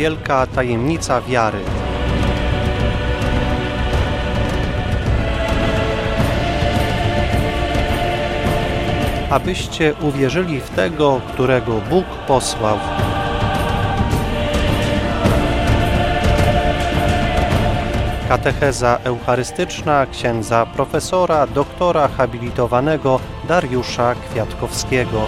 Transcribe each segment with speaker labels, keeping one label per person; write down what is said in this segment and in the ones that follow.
Speaker 1: wielka tajemnica wiary. Abyście uwierzyli w Tego, którego Bóg posłał. Katecheza eucharystyczna księdza profesora, doktora habilitowanego Dariusza Kwiatkowskiego.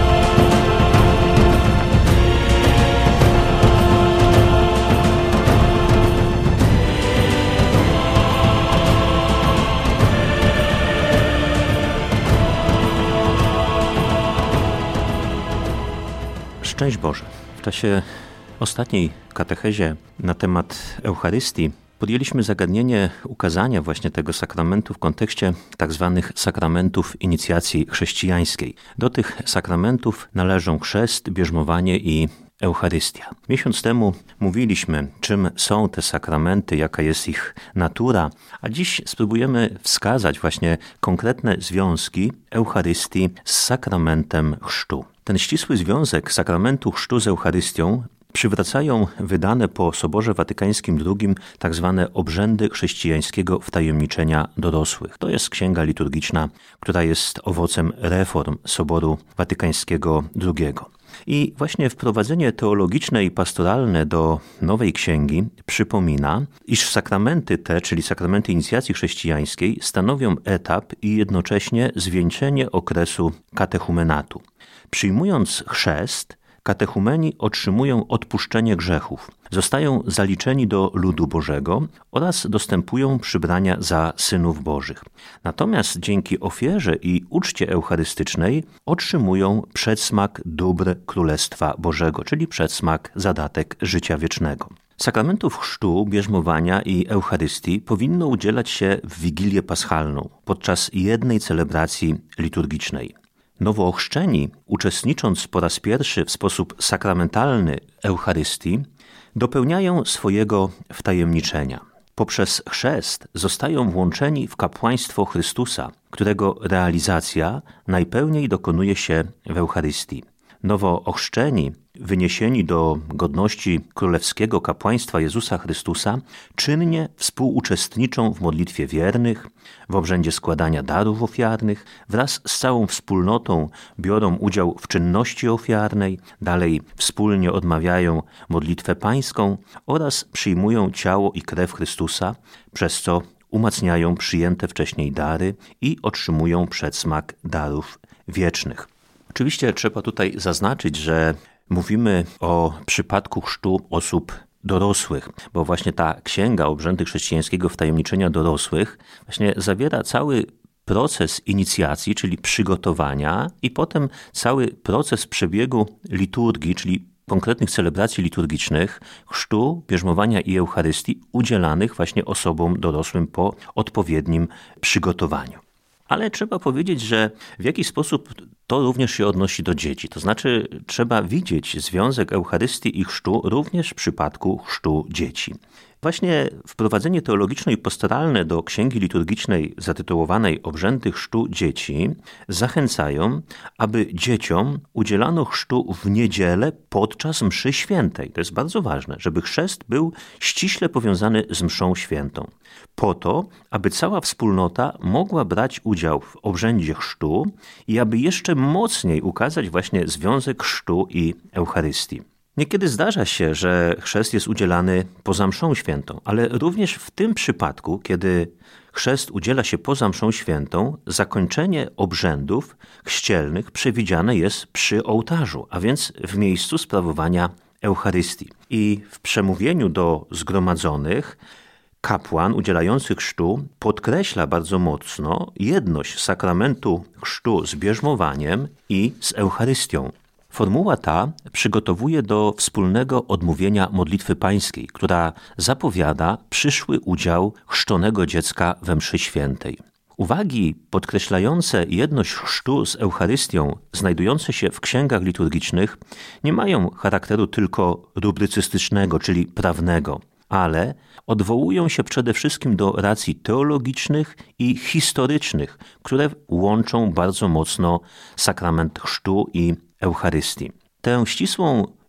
Speaker 2: Szczęść Boże. W czasie ostatniej katechezie na temat Eucharystii podjęliśmy zagadnienie ukazania właśnie tego sakramentu w kontekście tak zwanych sakramentów inicjacji chrześcijańskiej. Do tych sakramentów należą chrzest, bierzmowanie i Eucharystia. Miesiąc temu mówiliśmy, czym są te sakramenty, jaka jest ich natura, a dziś spróbujemy wskazać właśnie konkretne związki Eucharystii z sakramentem chrztu. Ten ścisły związek sakramentu chrztu z Eucharystią przywracają wydane po Soborze Watykańskim II tak zwane obrzędy chrześcijańskiego wtajemniczenia dorosłych. To jest księga liturgiczna, która jest owocem reform Soboru Watykańskiego II. I właśnie wprowadzenie teologiczne i pastoralne do nowej księgi przypomina, iż sakramenty te, czyli sakramenty inicjacji chrześcijańskiej, stanowią etap i jednocześnie zwieńczenie okresu katechumenatu. Przyjmując chrzest, katechumeni otrzymują odpuszczenie grzechów, zostają zaliczeni do ludu Bożego oraz dostępują przybrania za synów Bożych. Natomiast dzięki ofierze i uczcie eucharystycznej otrzymują przedsmak dóbr Królestwa Bożego, czyli przedsmak, zadatek życia wiecznego. Sakramentów chrztu, bierzmowania i Eucharystii powinno udzielać się w Wigilię Paschalną podczas jednej celebracji liturgicznej. Nowoochrzczeni, uczestnicząc po raz pierwszy w sposób sakramentalny Eucharystii, dopełniają swojego wtajemniczenia. Poprzez chrzest zostają włączeni w kapłaństwo Chrystusa, którego realizacja najpełniej dokonuje się w Eucharystii. Nowoochrzczeni, wyniesieni do godności królewskiego kapłaństwa Jezusa Chrystusa, czynnie współuczestniczą w modlitwie wiernych, w obrzędzie składania darów ofiarnych, wraz z całą wspólnotą biorą udział w czynności ofiarnej, dalej wspólnie odmawiają modlitwę pańską oraz przyjmują ciało i krew Chrystusa, przez co umacniają przyjęte wcześniej dary i otrzymują przedsmak darów wiecznych. Oczywiście trzeba tutaj zaznaczyć, że mówimy o przypadku chrztu osób dorosłych, bo właśnie ta księga obrzędy chrześcijańskiego wtajemniczenia dorosłych właśnie zawiera cały proces inicjacji, czyli przygotowania i potem cały proces przebiegu liturgii, czyli konkretnych celebracji liturgicznych, chrztu, bierzmowania i Eucharystii udzielanych właśnie osobom dorosłym po odpowiednim przygotowaniu. Ale trzeba powiedzieć, że w jakiś sposób to również się odnosi do dzieci. To znaczy trzeba widzieć związek Eucharystii i chrztu również w przypadku chrztu dzieci. Właśnie wprowadzenie teologiczne i pastoralne do księgi liturgicznej zatytułowanej Obrzędy chrztu dzieci zachęcają, aby dzieciom udzielano chrztu w niedzielę podczas mszy świętej. To jest bardzo ważne, żeby chrzest był ściśle powiązany z mszą świętą. Po to, aby cała wspólnota mogła brać udział w obrzędzie chrztu i aby jeszcze mocniej ukazać właśnie związek chrztu i Eucharystii. Niekiedy zdarza się, że chrzest jest udzielany poza mszą świętą, ale również w tym przypadku, kiedy chrzest udziela się poza mszą świętą, zakończenie obrzędów chrzcielnych przewidziane jest przy ołtarzu, a więc w miejscu sprawowania Eucharystii. I w przemówieniu do zgromadzonych kapłan udzielający chrztu podkreśla bardzo mocno jedność sakramentu chrztu z bierzmowaniem i z Eucharystią. Formuła ta przygotowuje do wspólnego odmówienia modlitwy pańskiej, która zapowiada przyszły udział chrzczonego dziecka we mszy świętej. Uwagi podkreślające jedność chrztu z Eucharystią, znajdujące się w księgach liturgicznych, nie mają charakteru tylko rubrycystycznego, czyli prawnego, ale odwołują się przede wszystkim do racji teologicznych i historycznych, które łączą bardzo mocno sakrament chrztu i Eucharystii. Tę ścisłą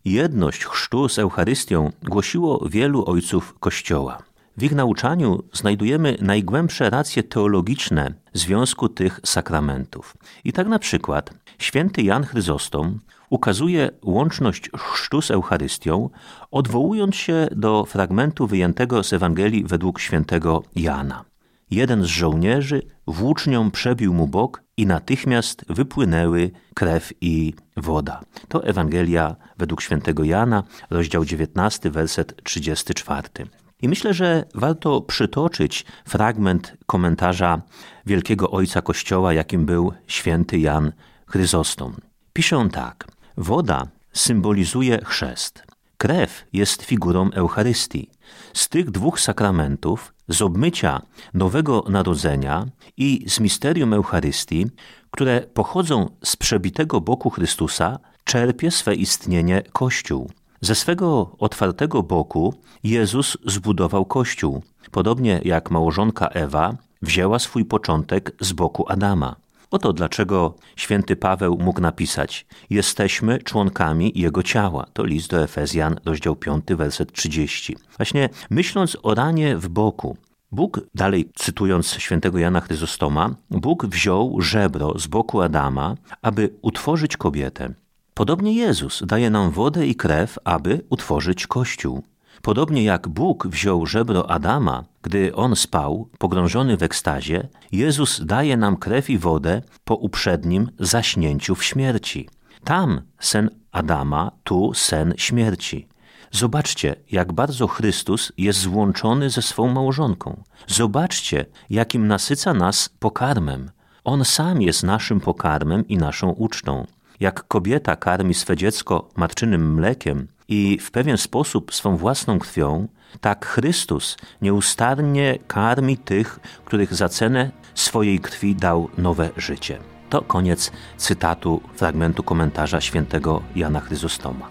Speaker 2: jedność chrztu z Eucharystią głosiło wielu ojców Kościoła. W ich nauczaniu znajdujemy najgłębsze racje teologiczne związku tych sakramentów. I tak na przykład święty Jan Chryzostom ukazuje łączność chrztu z Eucharystią, odwołując się do fragmentu wyjętego z Ewangelii według świętego Jana. Jeden z żołnierzy włócznią przebił mu bok i natychmiast wypłynęły krew i woda. To Ewangelia według świętego Jana, rozdział 19, werset 34. I myślę, że warto przytoczyć fragment komentarza wielkiego ojca Kościoła, jakim był święty Jan Chryzostom. Pisze on tak: woda symbolizuje chrzest. Krew jest figurą Eucharystii. Z tych dwóch sakramentów, z obmycia nowego narodzenia i z misterium Eucharystii, które pochodzą z przebitego boku Chrystusa, czerpie swe istnienie Kościół. Ze swego otwartego boku Jezus zbudował Kościół, podobnie jak małżonka Ewa wzięła swój początek z boku Adama. Oto dlaczego święty Paweł mógł napisać: jesteśmy członkami Jego ciała. To list do Efezjan, rozdział 5, werset 30. Właśnie myśląc o ranie w boku, Bóg, dalej cytując świętego Jana Chryzostoma, Bóg wziął żebro z boku Adama, aby utworzyć kobietę. Podobnie Jezus daje nam wodę i krew, aby utworzyć Kościół. Podobnie jak Bóg wziął żebro Adama, gdy on spał, pogrążony w ekstazie, Jezus daje nam krew i wodę po uprzednim zaśnięciu w śmierci. Tam sen Adama, tu sen śmierci. Zobaczcie, jak bardzo Chrystus jest złączony ze swą małżonką. Zobaczcie, jakim nasyca nas pokarmem. On sam jest naszym pokarmem i naszą ucztą. Jak kobieta karmi swe dziecko matczynym mlekiem i w pewien sposób swą własną krwią, tak Chrystus nieustannie karmi tych, których za cenę swojej krwi dał nowe życie. To koniec cytatu fragmentu komentarza świętego Jana Chryzostoma.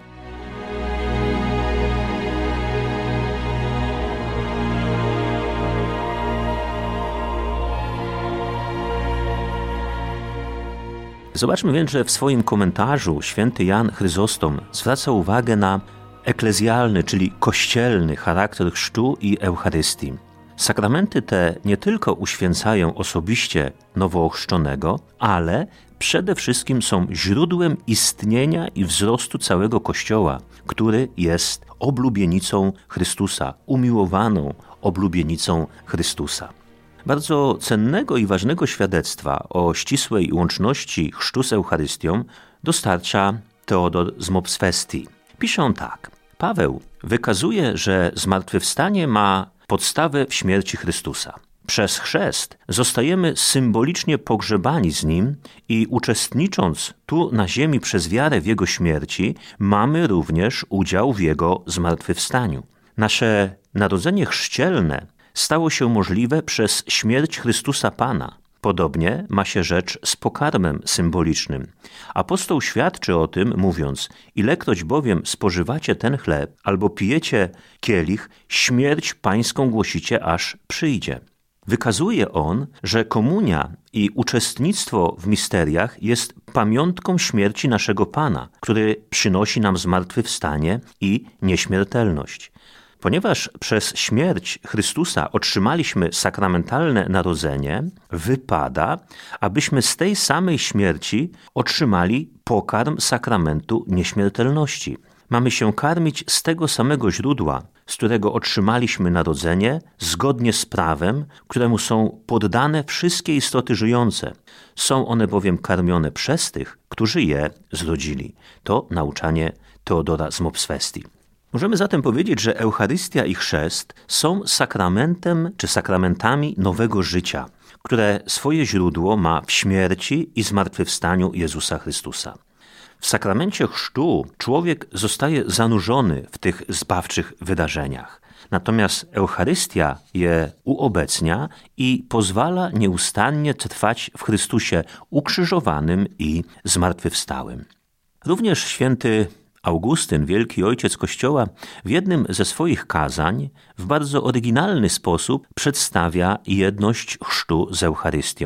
Speaker 2: Zobaczmy więc, że w swoim komentarzu święty Jan Chryzostom zwraca uwagę na eklezjalny, czyli kościelny charakter chrztu i Eucharystii. Sakramenty te nie tylko uświęcają osobiście nowoochrzczonego, ale przede wszystkim są źródłem istnienia i wzrostu całego Kościoła, który jest oblubienicą Chrystusa, umiłowaną oblubienicą Chrystusa. Bardzo cennego i ważnego świadectwa o ścisłej łączności chrztu z Eucharystią dostarcza Teodor z Mopswestii. Pisze on tak: Paweł wykazuje, że zmartwychwstanie ma podstawę w śmierci Chrystusa. Przez chrzest zostajemy symbolicznie pogrzebani z Nim i uczestnicząc tu na ziemi przez wiarę w Jego śmierci, mamy również udział w Jego zmartwychwstaniu. Nasze narodzenie chrzcielne stało się możliwe przez śmierć Chrystusa Pana. Podobnie ma się rzecz z pokarmem symbolicznym. Apostoł świadczy o tym, mówiąc: ilekroć bowiem spożywacie ten chleb albo pijecie kielich, śmierć pańską głosicie, aż przyjdzie. Wykazuje on, że komunia i uczestnictwo w misteriach jest pamiątką śmierci naszego Pana, który przynosi nam zmartwychwstanie i nieśmiertelność. Ponieważ przez śmierć Chrystusa otrzymaliśmy sakramentalne narodzenie, wypada, abyśmy z tej samej śmierci otrzymali pokarm sakramentu nieśmiertelności. Mamy się karmić z tego samego źródła, z którego otrzymaliśmy narodzenie, zgodnie z prawem, któremu są poddane wszystkie istoty żyjące. Są one bowiem karmione przez tych, którzy je zrodzili. To nauczanie Teodora z Mopswestii. Możemy zatem powiedzieć, że Eucharystia i chrzest są sakramentem czy sakramentami nowego życia, które swoje źródło ma w śmierci i zmartwychwstaniu Jezusa Chrystusa. W sakramencie chrztu człowiek zostaje zanurzony w tych zbawczych wydarzeniach. Natomiast Eucharystia je uobecnia i pozwala nieustannie trwać w Chrystusie ukrzyżowanym i zmartwychwstałym. Również święty Augustyn, wielki ojciec Kościoła, w jednym ze swoich kazań w bardzo oryginalny sposób przedstawia jedność chrztu z Eucharystią.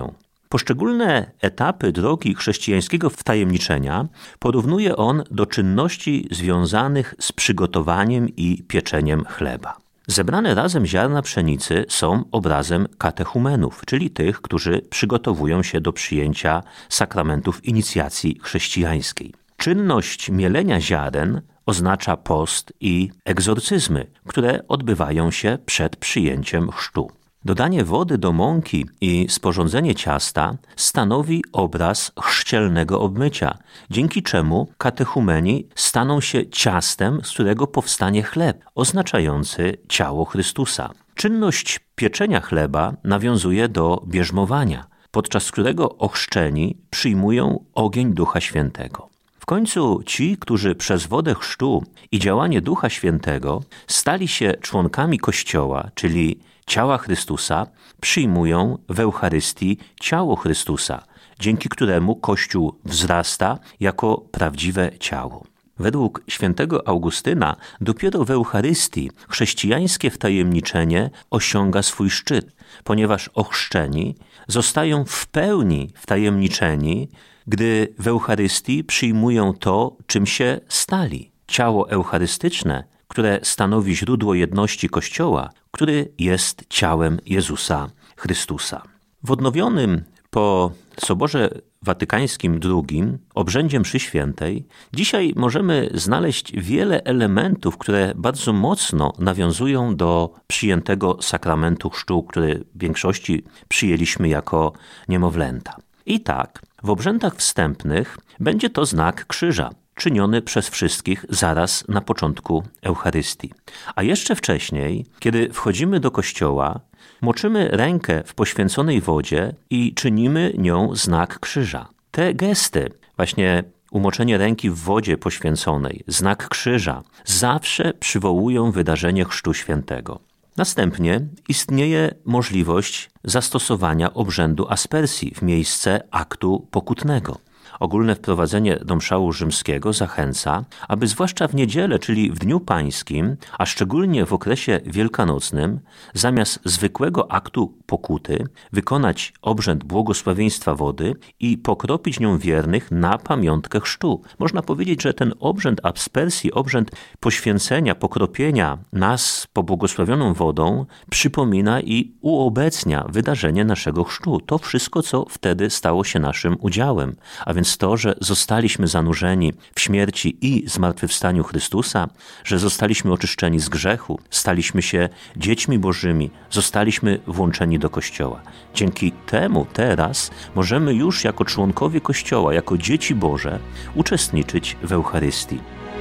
Speaker 2: Poszczególne etapy drogi chrześcijańskiego wtajemniczenia porównuje on do czynności związanych z przygotowaniem i pieczeniem chleba. Zebrane razem ziarna pszenicy są obrazem katechumenów, czyli tych, którzy przygotowują się do przyjęcia sakramentów inicjacji chrześcijańskiej. Czynność mielenia ziaren oznacza post i egzorcyzmy, które odbywają się przed przyjęciem chrztu. Dodanie wody do mąki i sporządzenie ciasta stanowi obraz chrzcielnego obmycia, dzięki czemu katechumeni staną się ciastem, z którego powstanie chleb, oznaczający ciało Chrystusa. Czynność pieczenia chleba nawiązuje do bierzmowania, podczas którego ochrzczeni przyjmują ogień Ducha Świętego. W końcu ci, którzy przez wodę chrztu i działanie Ducha Świętego stali się członkami Kościoła, czyli ciała Chrystusa, przyjmują w Eucharystii ciało Chrystusa, dzięki któremu Kościół wzrasta jako prawdziwe ciało. Według świętego Augustyna dopiero w Eucharystii chrześcijańskie wtajemniczenie osiąga swój szczyt, ponieważ ochrzczeni zostają w pełni wtajemniczeni, gdy w Eucharystii przyjmują to, czym się stali. Ciało eucharystyczne, które stanowi źródło jedności Kościoła, który jest ciałem Jezusa Chrystusa. W odnowionym po Soborze Watykańskim II obrzędzie mszy świętej dzisiaj możemy znaleźć wiele elementów, które bardzo mocno nawiązują do przyjętego sakramentu chrztu, który w większości przyjęliśmy jako niemowlęta. I tak, w obrzędach wstępnych będzie to znak krzyża, czyniony przez wszystkich zaraz na początku Eucharystii. A jeszcze wcześniej, kiedy wchodzimy do kościoła, moczymy rękę w poświęconej wodzie i czynimy nią znak krzyża. Te gesty, właśnie umoczenie ręki w wodzie poświęconej, znak krzyża, zawsze przywołują wydarzenie Chrztu Świętego. Następnie istnieje możliwość zastosowania obrzędu aspersji w miejsce aktu pokutnego. Ogólne wprowadzenie do mszału rzymskiego zachęca, aby zwłaszcza w niedzielę, czyli w Dniu Pańskim, a szczególnie w okresie wielkanocnym, zamiast zwykłego aktu pokuty wykonać obrzęd błogosławieństwa wody i pokropić nią wiernych na pamiątkę chrztu. Można powiedzieć, że ten obrzęd aspersji, obrzęd poświęcenia, pokropienia nas pobłogosławioną wodą przypomina i uobecnia wydarzenie naszego chrztu. To wszystko, co wtedy stało się naszym udziałem, a więc to, że zostaliśmy zanurzeni w śmierci i zmartwychwstaniu Chrystusa, że zostaliśmy oczyszczeni z grzechu, staliśmy się dziećmi Bożymi, zostaliśmy włączeni do Kościoła. Dzięki temu teraz możemy już jako członkowie Kościoła, jako dzieci Boże uczestniczyć w Eucharystii.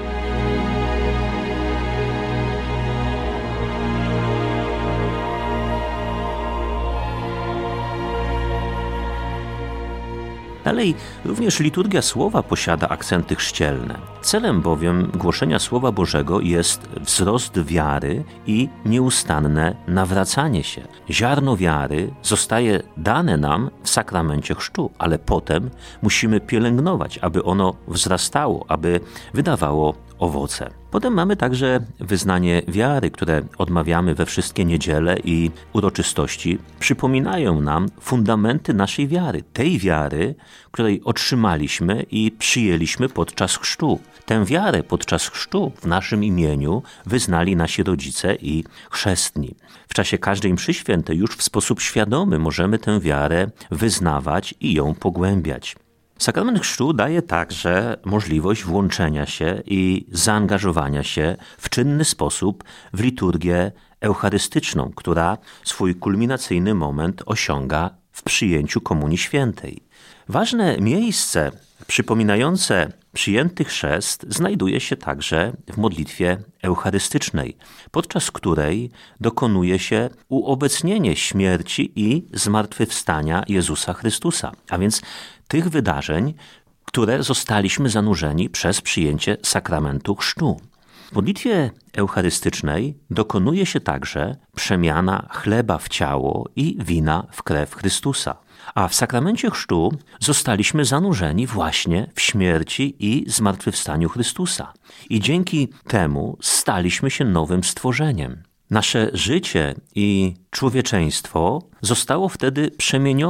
Speaker 2: Dalej, również liturgia słowa posiada akcenty chrzcielne. Celem bowiem głoszenia Słowa Bożego jest wzrost wiary i nieustanne nawracanie się. Ziarno wiary zostaje dane nam w sakramencie chrztu, ale potem musimy pielęgnować, aby ono wzrastało, aby wydawało owoce. Potem mamy także wyznanie wiary, które odmawiamy we wszystkie niedziele i uroczystości. Przypominają nam fundamenty naszej wiary, tej wiary, której otrzymaliśmy i przyjęliśmy podczas chrztu. Tę wiarę podczas chrztu w naszym imieniu wyznali nasi rodzice i chrzestni. W czasie każdej mszy świętej już w sposób świadomy możemy tę wiarę wyznawać i ją pogłębiać. Sakrament chrztu daje także możliwość włączenia się i zaangażowania się w czynny sposób w liturgię eucharystyczną, która swój kulminacyjny moment osiąga w przyjęciu Komunii Świętej. Ważne miejsce przypominające przyjęty chrzest znajduje się także w modlitwie eucharystycznej, podczas której dokonuje się uobecnienie śmierci i zmartwychwstania Jezusa Chrystusa, a więc tych wydarzeń, które zostaliśmy zanurzeni przez przyjęcie sakramentu chrztu. W modlitwie eucharystycznej dokonuje się także przemiana chleba w ciało i wina w krew Chrystusa. A w sakramencie chrztu zostaliśmy zanurzeni właśnie w śmierci i zmartwychwstaniu Chrystusa. I dzięki temu staliśmy się nowym stworzeniem. Nasze życie i człowieczeństwo zostało wtedy przemienione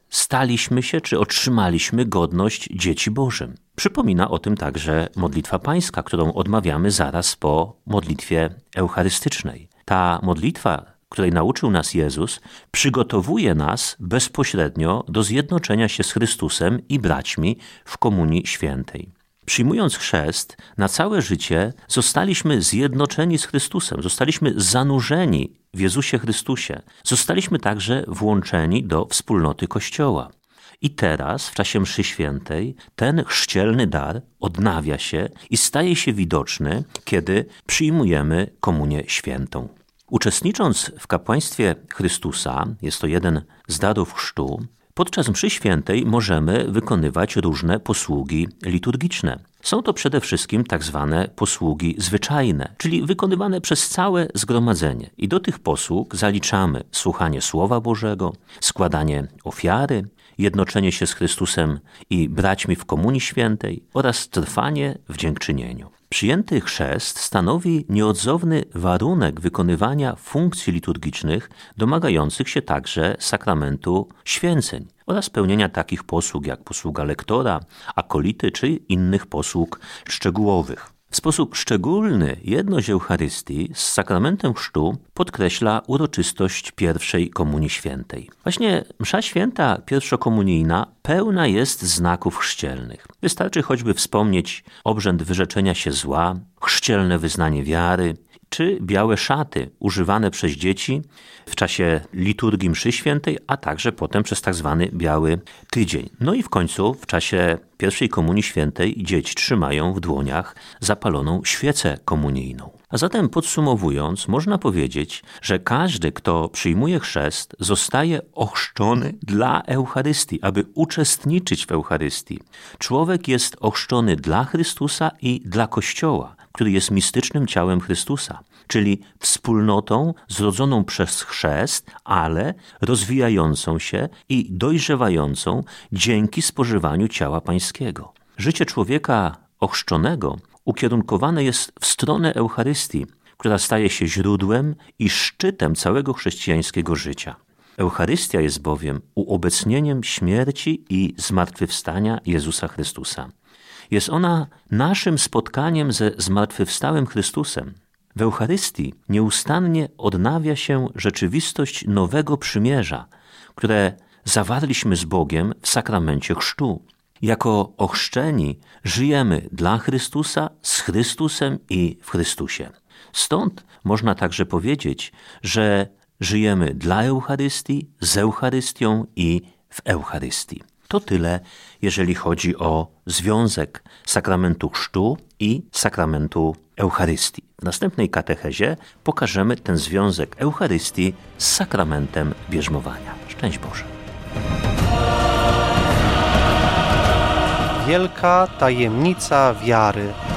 Speaker 2: staliśmy się czy otrzymaliśmy godność dzieci Bożym. Przypomina o tym także modlitwa pańska, którą odmawiamy zaraz po modlitwie eucharystycznej. Ta modlitwa, której nauczył nas Jezus, przygotowuje nas bezpośrednio do zjednoczenia się z Chrystusem i braćmi w Komunii Świętej. Przyjmując chrzest, na całe życie zostaliśmy zjednoczeni z Chrystusem, zostaliśmy zanurzeni w Jezusie Chrystusie, zostaliśmy także włączeni do wspólnoty Kościoła. I teraz, w czasie mszy świętej, ten chrzcielny dar odnawia się i staje się widoczny, kiedy przyjmujemy komunię świętą. Uczestnicząc w kapłaństwie Chrystusa, jest to jeden z darów chrztu, podczas mszy świętej możemy wykonywać różne posługi liturgiczne. Są to przede wszystkim tak zwane posługi zwyczajne, czyli wykonywane przez całe zgromadzenie. I do tych posług zaliczamy słuchanie Słowa Bożego, składanie ofiary, jednoczenie się z Chrystusem i braćmi w Komunii Świętej oraz trwanie w dziękczynieniu. Przyjęty chrzest stanowi nieodzowny warunek wykonywania funkcji liturgicznych domagających się także sakramentu święceń oraz pełnienia takich posług jak posługa lektora, akolity czy innych posług szczegółowych. W sposób szczególny jedność Eucharystii z sakramentem chrztu podkreśla uroczystość pierwszej Komunii Świętej. Właśnie msza święta pierwszokomunijna pełna jest znaków chrzcielnych. Wystarczy choćby wspomnieć obrzęd wyrzeczenia się zła, chrzcielne wyznanie wiary, czy białe szaty używane przez dzieci w czasie liturgii mszy świętej, a także potem przez tak zwany Biały Tydzień. No i w końcu w czasie pierwszej Komunii Świętej dzieci trzymają w dłoniach zapaloną świecę komunijną. A zatem podsumowując, można powiedzieć, że każdy, kto przyjmuje chrzest, zostaje ochrzczony dla Eucharystii, aby uczestniczyć w Eucharystii. Człowiek jest ochrzczony dla Chrystusa i dla Kościoła, który jest mistycznym ciałem Chrystusa, czyli wspólnotą zrodzoną przez chrzest, ale rozwijającą się i dojrzewającą dzięki spożywaniu ciała pańskiego. Życie człowieka ochrzczonego ukierunkowane jest w stronę Eucharystii, która staje się źródłem i szczytem całego chrześcijańskiego życia. Eucharystia jest bowiem uobecnieniem śmierci i zmartwychwstania Jezusa Chrystusa. Jest ona naszym spotkaniem ze zmartwychwstałym Chrystusem. W Eucharystii nieustannie odnawia się rzeczywistość nowego przymierza, które zawarliśmy z Bogiem w sakramencie chrztu. Jako ochrzczeni żyjemy dla Chrystusa, z Chrystusem i w Chrystusie. Stąd można także powiedzieć, że żyjemy dla Eucharystii, z Eucharystią i w Eucharystii. To tyle, jeżeli chodzi o związek sakramentu chrztu i sakramentu Eucharystii. W następnej katechezie pokażemy ten związek Eucharystii z sakramentem bierzmowania. Szczęść Boże.
Speaker 1: Wielka tajemnica wiary.